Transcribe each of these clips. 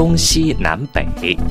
东西南北。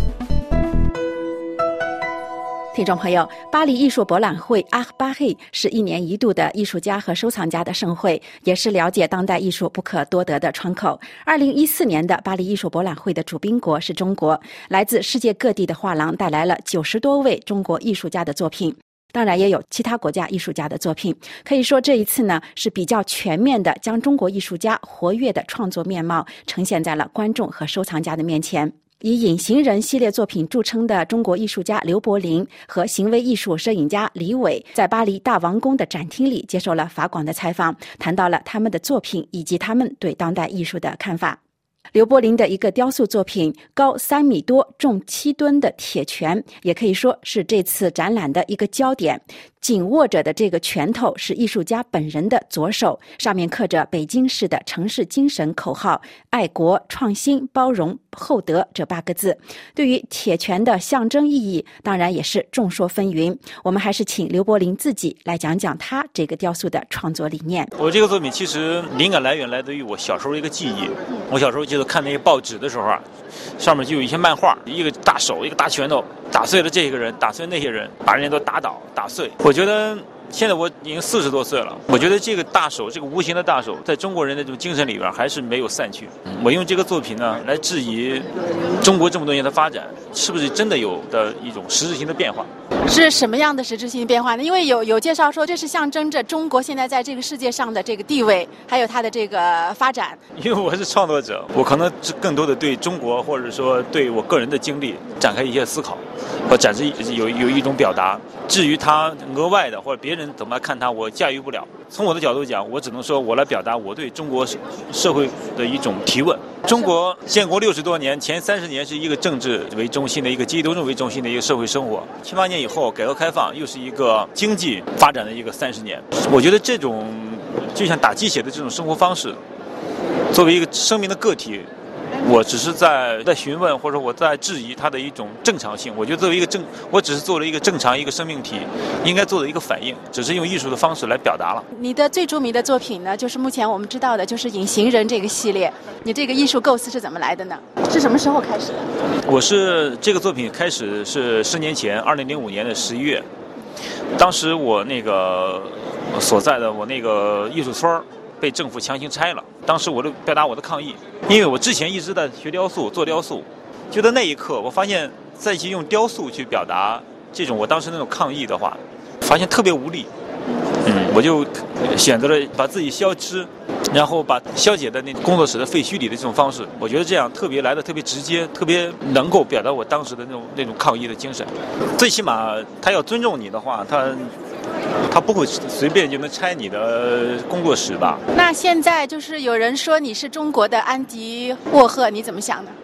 听众朋友，巴黎艺术博览会阿巴黑是一年一度的艺术家和收藏家的盛会，也是了解当代艺术不可多得的窗口。2014年的巴黎艺术博览会的主宾国是中国，来自世界各地的画廊带来了90多位中国艺术家的作品。当然也有其他国家艺术家的作品，可以说这一次呢是比较全面的将中国艺术家活跃的创作面貌呈现在了观众和收藏家的面前。以隐形人系列作品著称的中国艺术家刘柏林和行为艺术摄影家李伟在巴黎大王宫的展厅里接受了法广的采访，谈到了他们的作品以及他们对当代艺术的看法。刘柏林的一个雕塑作品高3米多重7吨的铁拳，也可以说是这次展览的一个焦点。紧握着的这个拳头是艺术家本人的左手，上面刻着北京市的城市精神口号：爱国、创新、包容、厚德这8个字。对于铁拳的象征意义，当然也是众说纷纭。我们还是请刘柏林自己来讲讲他这个雕塑的创作理念。 我这个作品其实灵感来源来自于我小时候一个记忆。我小时候记得看那些报纸的时候啊，上面就有一些漫画，一个大手，一个大拳头，打碎了这个人，打碎那些人，把人家都打倒、打碎。我觉得现在我已经40多岁了，我觉得这个大手，这个无形的大手，在中国人的这种精神里边还是没有散去。我用这个作品呢，来质疑中国这么多年的发展，是不是真的有的一种实质性的变化？ 是什么样的实质性变化呢？因为有介绍说，这是象征着中国现在在这个世界上的这个地位，还有它的这个发展。 因为我是创作者，我可能更多的对中国，或者说对我个人的经历展开一些思考，或展示有一种表达。至于他额外的或者别人怎么看他，我驾驭不了。从我的角度讲，我只能说我来表达我对中国社会的一种提问。中国建国60多年，前30年是一个政治为中心的一个阶级斗争为中心的一个社会生活，78年以后改革开放又是一个经济发展的一个30年。我觉得这种就像打鸡血的这种生活方式，作为一个生命的个体，我只是在询问，或者我在质疑它的一种正常性。我觉得作为一个我只是做了一个正常一个生命体应该做的一个反应，只是用艺术的方式来表达了。 你的最著名的作品呢，就是目前我们知道的，就是隐形人这个系列。你这个艺术构思是怎么来的呢？是什么时候开始的？ 我是这个作品开始是10年前，2005年的11月，当时我那个所在的我那个艺术村被政府强行拆了，当时我就表达我的抗议，因为我之前一直在学雕塑，做雕塑，就在那一刻，我发现再去用雕塑去表达这种我当时那种抗议的话，发现特别无力。我就选择了把自己消失，然后把消解在那工作室的废墟里的这种方式，我觉得这样来的特别直接，特别能够表达我当时的那种抗议的精神。最起码他要尊重你的话，他不会随便就能拆你的工作室吧？ 那现在就是有人说你是中国的安迪沃赫，你怎么想呢？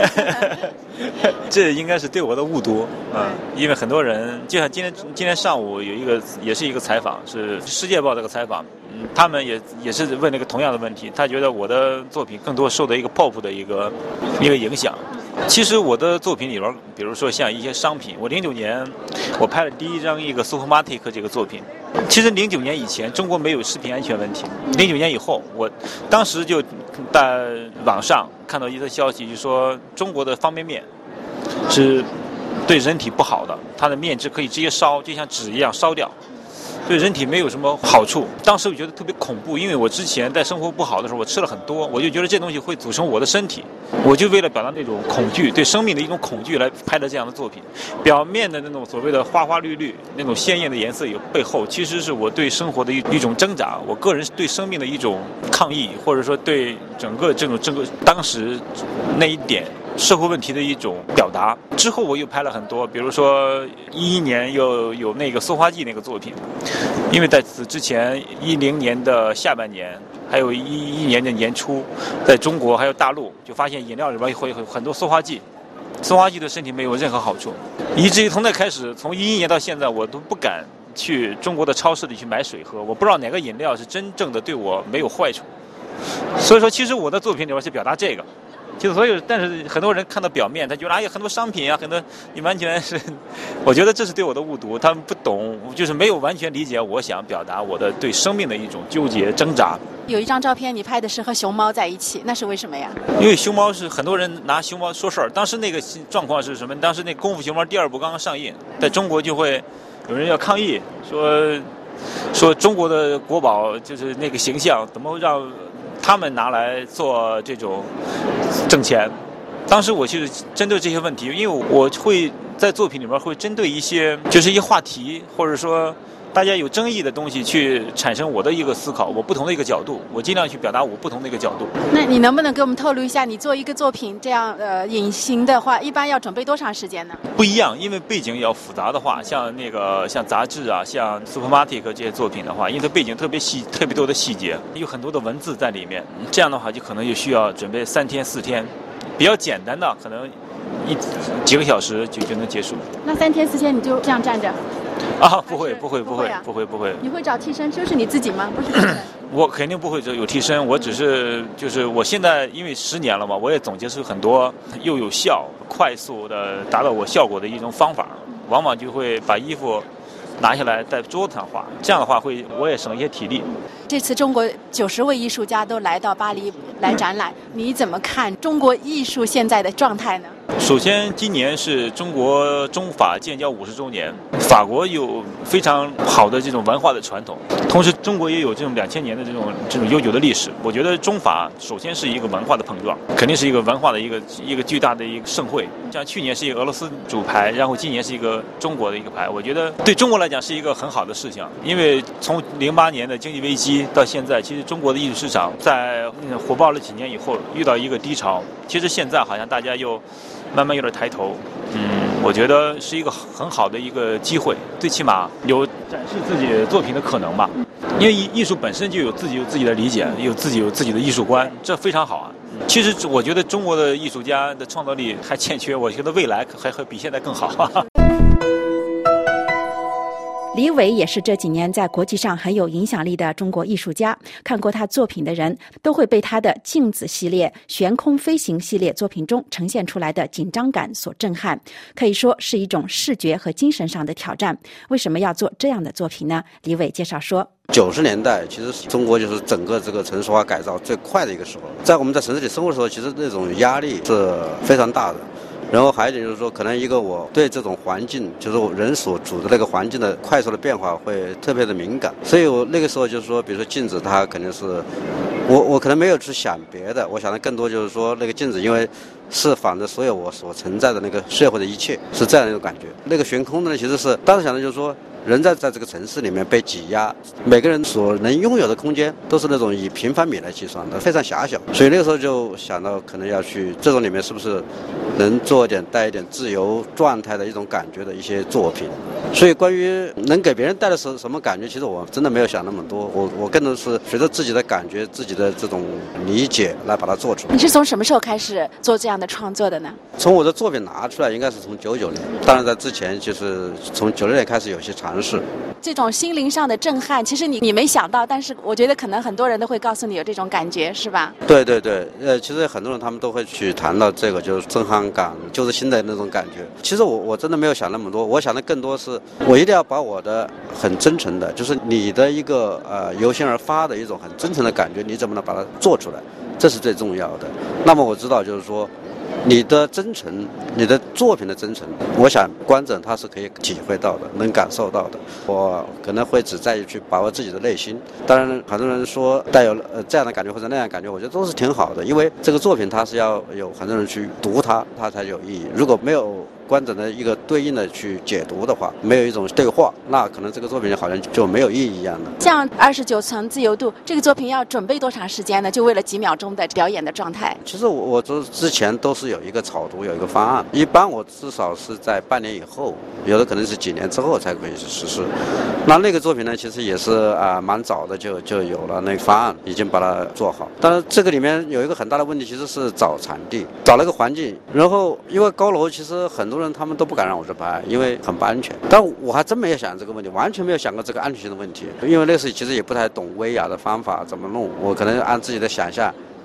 这应该是对我的误读因为很多人就像今天上午有也是一个采访，是《世界报》这个采访，他们也是问了一个同样的问题，他觉得我的作品更多受到一个 pop 的一个影响。其实我的作品里边，比如说像一些商品，我09年我拍了第一张一个 Supermatic 这个作品。其实09年以前中国没有食品安全问题，09年以后，我当时就在网上看到一则消息，就说中国的方便面是对人体不好的，它的面质可以直接烧，就像纸一样烧掉，对人体没有什么好处。当时我觉得特别恐怖，因为我之前在生活不好的时候，我吃了很多，我就觉得这东西会组成我的身体，我就为了表达那种恐惧，对生命的一种恐惧来拍的这样的作品。表面的那种所谓的花花绿绿，那种鲜艳的颜色有背后，其实是我对生活的一种挣扎，我个人对生命的一种抗议，或者说对整个当时那一点社会问题的一种表达。之后我又拍了很多，比如说11年又有那个塑化剂那个作品，因为在此之前10年的下半年还有11年的年初，在中国还有大陆就发现饮料里边会有很多塑化剂，塑化剂对身体没有任何好处，以至于从那开始，从11年到现在，我都不敢去中国的超市里去买水喝，我不知道哪个饮料是真正的对我没有坏处。所以说其实我的作品里边是表达这个， 就是所有，但是很多人看到表面，他觉得很多商品啊，很多你完全是，我觉得这是对我的误读，他们不懂，就是没有完全理解我想表达我的对生命的一种纠结挣扎。 有一张照片你拍的是和熊猫在一起，那是为什么呀？ 因为熊猫是很多人拿熊猫说事儿，当时那个状况是什么？当时那《功夫熊猫》第2部刚刚上映，在中国就会有人要抗议，说中国的国宝就是那个形象怎么让他们拿来做这种挣钱。当时我就是针对这些问题，因为我会在作品里面会针对一些就是一些话题，或者说大家有争议的东西去产生我的一个思考，我不同的一个角度，我尽量去表达我不同的一个角度。 那你能不能给我们透露一下，你做一个作品这样隐形的话，一般要准备多长时间呢？ 不一样，因为背景要复杂的话，像杂志啊，像 Supermatic 这些作品的话，因为它背景特别多的细节，有很多的文字在里面，这样的话就可能就需要准备3天4天。比较简单的可能几个小时就能结束。那3天4天你就这样站着？啊，不会。你会找替身，就是你自己吗？不是替身。我肯定不会有替身，我只是就是我现在因为10年了嘛，我也总结出很多又有效、快速的达到我效果的一种方法，往往就会把衣服拿下来在桌子上画，这样的话我也省一些体力。这次中国90位艺术家都来到巴黎来展览，你怎么看中国艺术现在的状态呢？首先，今年是中国中法建交50周年，法国有非常好的这种文化的传统，同时中国也有这种2000年的这种悠久的历史。我觉得中法首先是一个文化的碰撞，肯定是一个文化的一个巨大的一个盛会。像去年是一个俄罗斯主牌，然后今年是一个中国的一个牌，我觉得对中国来讲是一个很好的事情，因为从08年的经济危机到现在，其实中国的艺术市场在火爆了几年以后遇到一个低潮，其实现在好像大家又慢慢有点抬头，我觉得是一个很好的一个机会，最起码有展示自己作品的可能吧。因为艺术本身就有自己的理解，有自己的艺术观，这非常好啊。其实我觉得中国的艺术家的创造力还欠缺，我觉得未来还会比现在更好。 李伟也是这几年在国际上很有影响力的中国艺术家，看过他作品的人都会被他的镜子系列、悬空飞行系列作品中呈现出来的紧张感所震撼，可以说是一种视觉和精神上的挑战。为什么要做这样的作品呢？李伟介绍说 ，90年代其实中国就是整个这个城市化改造最快的一个时候，在我们在城市里生活的时候，其实那种压力是非常大的。然后还有一点就是说，可能一个我对这种环境，就是人所处的那个环境的快速的变化会特别的敏感，所以我那个时候就是说，比如说镜子，它肯定是我可能没有去想别的，我想的更多就是说，那个镜子因为是反着所有我所存在的那个社会的一切，是这样的一种感觉。那个悬空呢，其实是当时想的就是说，人在这个城市里面被挤压，每个人所能拥有的空间都是那种以平方米来计算的，非常狭小。所以那个时候就想到，可能要去这种里面是不是能做一点带一点自由状态的一种感觉的一些作品。所以关于能给别人带来什么感觉，其实我真的没有想那么多，我更多是随着自己的感觉、自己的这种理解来把它做出来。 你是从什么时候开始做这样的创作的呢？ 从我的作品拿出来，应该是从99年，当然在之前就是从96年开始有些尝试。 这种心灵上的震撼，其实你没想到，但是我觉得可能很多人都会告诉你有这种感觉，是吧？ 对，其实很多人他们都会去谈到这个，就是震撼感，就是新的那种感觉。其实我真的没有想那么多，我想的更多是，我一定要把我的很真诚的，就是你的一个由心而发的一种很真诚的感觉，你怎么能把它做出来，这是最重要的。那么我知道就是说，你的真诚，你的作品的真诚，我想观众他是可以体会到的，能感受到的。我可能会只在意去把握自己的内心。当然很多人说带有这样的感觉或者那样的感觉，我觉得都是挺好的，因为这个作品它是要有很多人去读它才有意义。如果没有观众的一个对应的去解读的话，没有一种对话，那可能这个作品好像就没有意义一样的。 像29层自由度这个作品要准备多长时间呢？就为了几秒钟的表演的状态？ 其实我之前都是有一个草图，有一个方案，一般我至少是在半年以后，有的可能是几年之后才可以实施。那个作品呢，其实也是蛮早的就有了那个方案，已经把它做好。当然这个里面有一个很大的问题，其实是找场地，找了个环境，然后因为高楼其实很多人他们都不敢让我去拍，因为很不安全。但我还真没有想这个问题，完全没有想过这个安全性的问题，因为那时候其实也不太懂威亚的方法怎么弄，我可能按自己的想象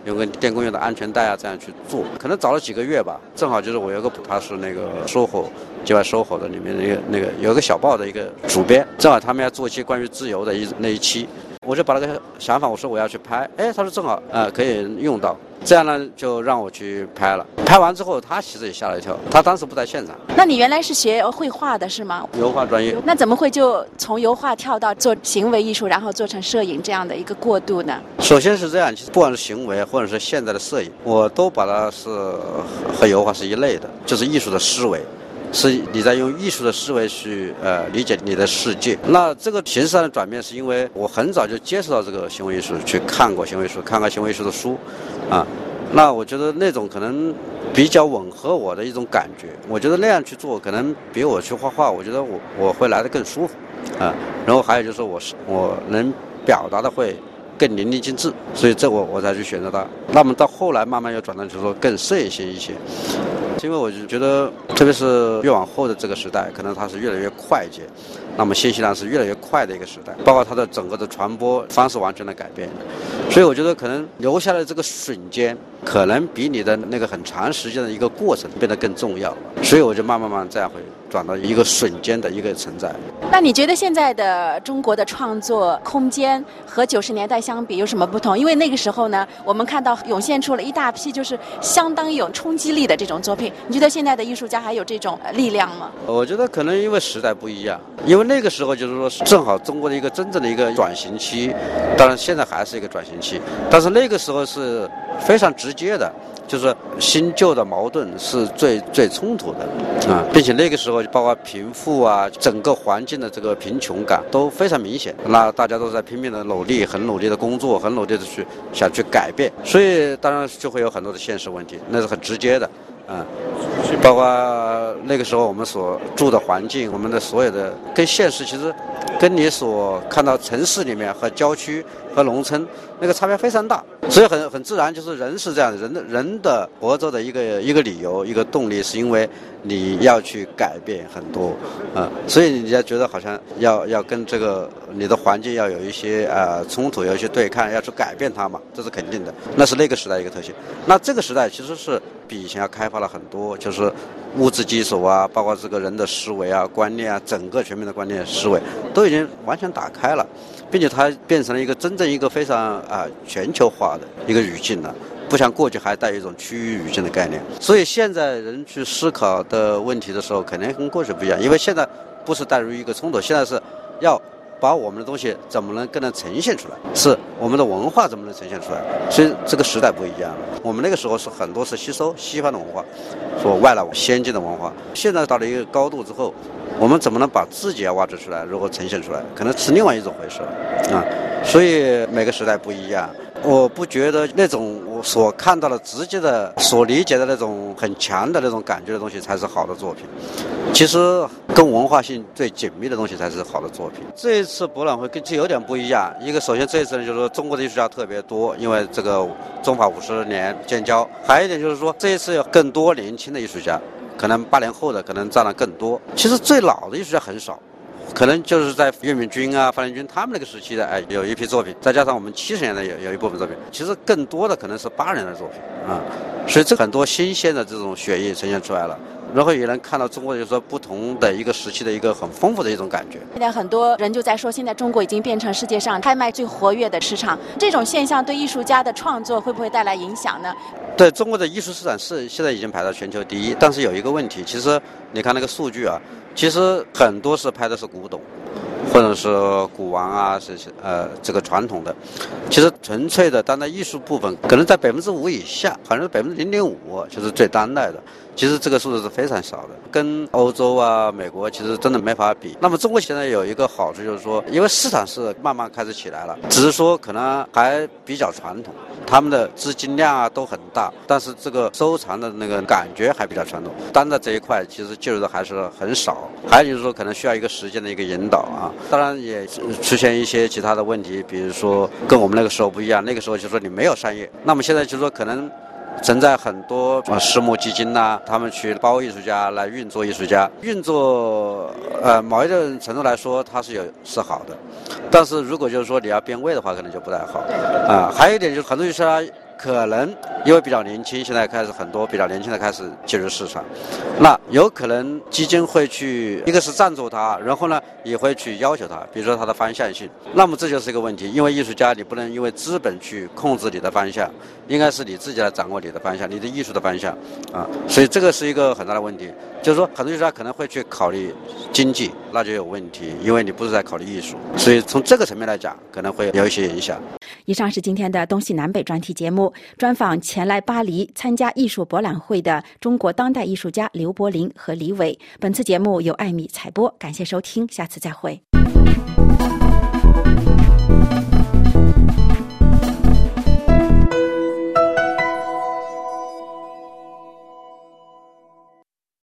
用个电工用的安全带啊，这样去做。可能找了几个月吧，正好就是我有个他是那个SOHO境外SOHO的里面的那个有一个小报的一个主编，正好他们要做一期关于自由的那一期，我就把那个想法我说我要去拍，他说正好可以用到，这样呢就让我去拍了。拍完之后他其实也吓了一跳，他当时不在现场。 那你原来是学绘画的是吗？ 油画专业。 那怎么会就从油画跳到做行为艺术，然后做成摄影这样的一个过渡呢？ 首先是这样，其实不管是行为或者是现在的摄影，我都把它是和油画是一类的，就是艺术的思维，是你在用艺术的思维去理解你的世界。那这个形式上的转变是因为我很早就接触到这个行为艺术，去看过行为艺术，看行为艺术的书啊。那我觉得那种可能比较吻合我的一种感觉，我觉得那样去做可能比我去画画，我觉得我会来得更舒服啊。然后还有就是我能表达的会更淋漓尽致，所以这我才去选择它。那么到后来慢慢又转到就是说更摄影性一些，因为我就觉得特别是越往后的这个时代，可能它是越来越快捷，那么信息量是越来越快的一个时代，包括它的整个的传播方式完全的改变，所以我觉得可能留下来这个瞬间可能比你的那个很长时间的一个过程变得更重要，所以我就慢慢这样会转到一个瞬间的一个存在。 那你觉得现在的中国的创作空间和90年代相比有什么不同？因为那个时候呢，我们看到涌现出了一大批就是相当有冲击力的这种作品，你觉得现在的艺术家还有这种力量吗？ 我觉得可能因为时代不一样，因为那个时候就是说正好中国的一个真正的一个转型期，当然现在还是一个转型期，但是那个时候是非常直接的，就是新旧的矛盾是最冲突的啊，并且那个时候包括贫富啊，整个环境的这个贫穷感都非常明显，那大家都在拼命的努力，很努力的工作，很努力的想去改变，所以当然就会有很多的现实问题，那是很直接的。包括那个时候我们所住的环境，我们的所有的跟现实其实跟你所看到城市里面和郊区和农村那个差别非常大，所以很自然就是人是这样的，人的活着的一个理由一个动力是因为你要去改变很多所以你要觉得好像要跟这个你的环境要有一些冲突，有一些对抗，要去改变它嘛，这是肯定的，那是那个时代一个特性。那这个时代其实是比以前要开发了很多，就是物质基础啊，包括这个人的思维啊、观念啊，整个全面的观念思维都已经完全打开了，并且它变成了一个真正一个非常全球化的一个语境了，不像过去还带有一种区域语境的概念。所以现在人去思考的问题的时候，肯定跟过去不一样，因为现在不是带入一个冲突，现在是要把我们的东西怎么能更能呈现出来，是我们的文化怎么能呈现出来，所以这个时代不一样了。我们那个时候是很多是吸收西方的文化，说外来先进的文化，现在到了一个高度之后，我们怎么能把自己要挖掘出来，如何呈现出来，可能是另外一种回事所以每个时代不一样。我不觉得那种我所看到的直接的所理解的那种很强的那种感觉的东西才是好的作品，其实跟文化性最紧密的东西才是好的作品。这一次博览会跟这有点不一样，一个首先这一次呢就是说中国的艺术家特别多，因为这个中法50年建交，还有一点就是说这一次有更多年轻的艺术家，可能80后的可能占了更多，其实最老的艺术家很少，可能就是在岳明君啊、范连军他们那个时期的有一批作品，再加上我们70年代有一部分作品，其实更多的可能是80年代的作品所以这很多新鲜的这种血液呈现出来了，然后也能看到中国就是说不同的一个时期的一个很丰富的一种感觉。 现在很多人就在说，现在中国已经变成世界上拍卖最活跃的市场，这种现象对艺术家的创作会不会带来影响呢？ 对，中国的艺术市场是现在已经排到全球第一，但是有一个问题，其实你看那个数据其实很多是拍的是古董，或者是古玩啊，是这个传统的，其实纯粹的当代艺术部分可能在5%以下，好像是0.5%，就是最当代的。其实这个数字是非常少的，跟欧洲啊、美国其实真的没法比。那么中国现在有一个好处就是说，因为市场是慢慢开始起来了，只是说可能还比较传统，他们的资金量啊都很大，但是这个收藏的那个感觉还比较传统。当代这一块其实介入的还是很少，还有就是说可能需要一个时间的一个引导当然也出现一些其他的问题，比如说跟我们那个时候不一样，那个时候就是说你没有商业，那么现在就是说可能存在很多私募基金他们去包艺术家来运作艺术家，运作某一种程度来说它是好的，但是如果就是说你要变味的话，可能就不太好还有一点就是很多艺术家可能因为比较年轻，现在开始很多比较年轻的开始进入市场，那有可能基金会去，一个是赞助他，然后呢也会去要求他，比如说他的方向性。那么这就是一个问题，因为艺术家你不能因为资本去控制你的方向，应该是你自己来掌握你的方向，你的艺术的方向啊，所以这个是一个很大的问题。就是说，很多艺术家可能会去考虑经济，那就有问题，因为你不是在考虑艺术，所以从这个层面来讲，可能会有一些影响。 以上是今天的东西南北专题节目，专访前来巴黎参加艺术博览会的中国当代艺术家刘柏霖和李伟。本次节目由艾米采播，感谢收听，下次再会。